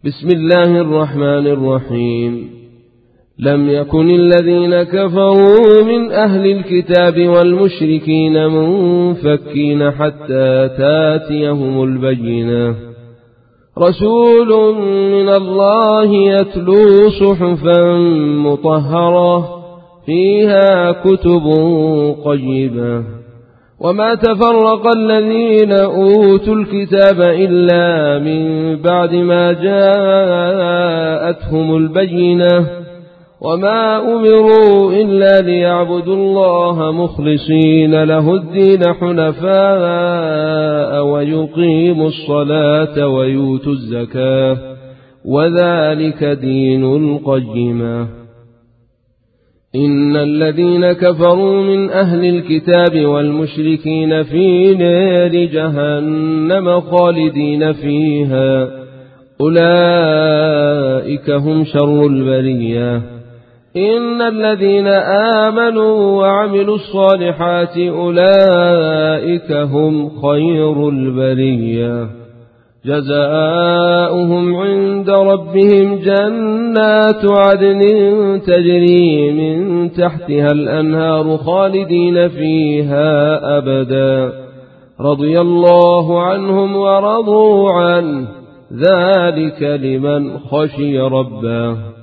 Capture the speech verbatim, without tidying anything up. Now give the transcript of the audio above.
بسم الله الرحمن الرحيم. لم يكن الذين كفروا من أهل الكتاب والمشركين منفكين حتى تاتيهم البينة، رسول من الله يتلو صحفا مطهرة فيها كتب قيمة. وما تفرق الذين أوتوا الكتاب إلا من بعد ما جاءتهم البينة، وما أمروا إلا ليعبدوا الله مخلصين له الدين حنفاء ويقيموا الصلاة ويؤتوا الزكاة، وذلك دين القيمة. إن الذين كفروا من أهل الكتاب والمشركين في نار جهنم خالدين فيها، أولئك هم شر البرية. إن الذين آمنوا وعملوا الصالحات أولئك هم خير البرية، جزاؤهم عند ربهم جنات عدن تجري من تحتها الأنهار خالدين فيها أبدا، رضي الله عنهم ورضوا عنه، ذلك لمن خشي ربه.